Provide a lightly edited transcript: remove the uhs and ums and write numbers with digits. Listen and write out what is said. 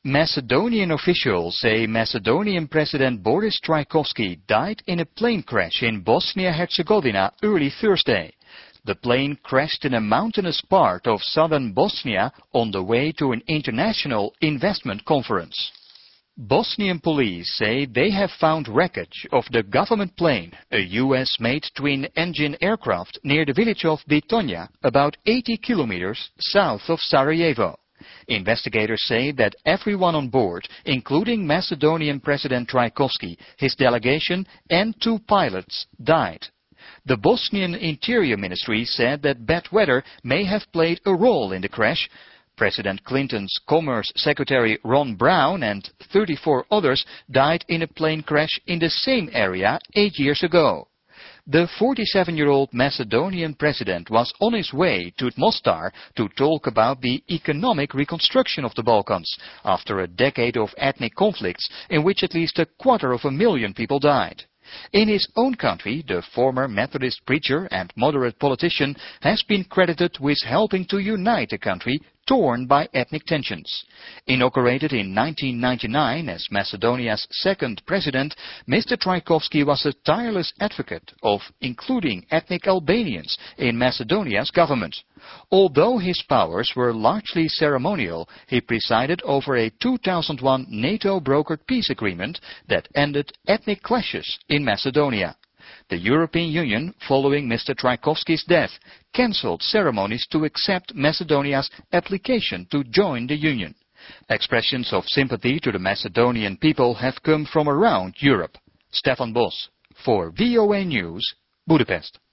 Macedonian officials say Macedonian President Boris Trajkovski died in a plane crash in Bosnia-Herzegovina early Thursday. The plane crashed in a mountainous part of southern Bosnia on the way to an international investment conference. Bosnian police say they have found wreckage of the government plane, a US-made twin-engine aircraft near the village of Bitonja, about 80 kilometers south of Sarajevo. Investigators say that everyone on board, including Macedonian President Trajkovski, his delegation and 2 pilots, died. The Bosnian Interior Ministry said that bad weather may have played a role in the crash. President Clinton's Commerce Secretary Ron Brown and 34 others died in a plane crash in the same area 8 years ago. The 47-year-old Macedonian president was on his way to Mostar to talk about the economic reconstruction of the Balkans after a decade of ethnic conflicts in which at least 250,000 people died. In his own country, the former Methodist preacher and moderate politician has been credited with helping to unite the country torn by ethnic tensions. Inaugurated in 1999 as Macedonia's second president, Mr. Trajkovski was a tireless advocate of including ethnic Albanians in Macedonia's government. Although his powers were largely ceremonial, he presided over a 2001 NATO-brokered peace agreement that ended ethnic clashes in Macedonia. The European Union, following Mr. Trajkovski's death, cancelled ceremonies to accept Macedonia's application to join the Union. Expressions of sympathy to the Macedonian people have come from around Europe. Stefan Bos for VOA News, Budapest.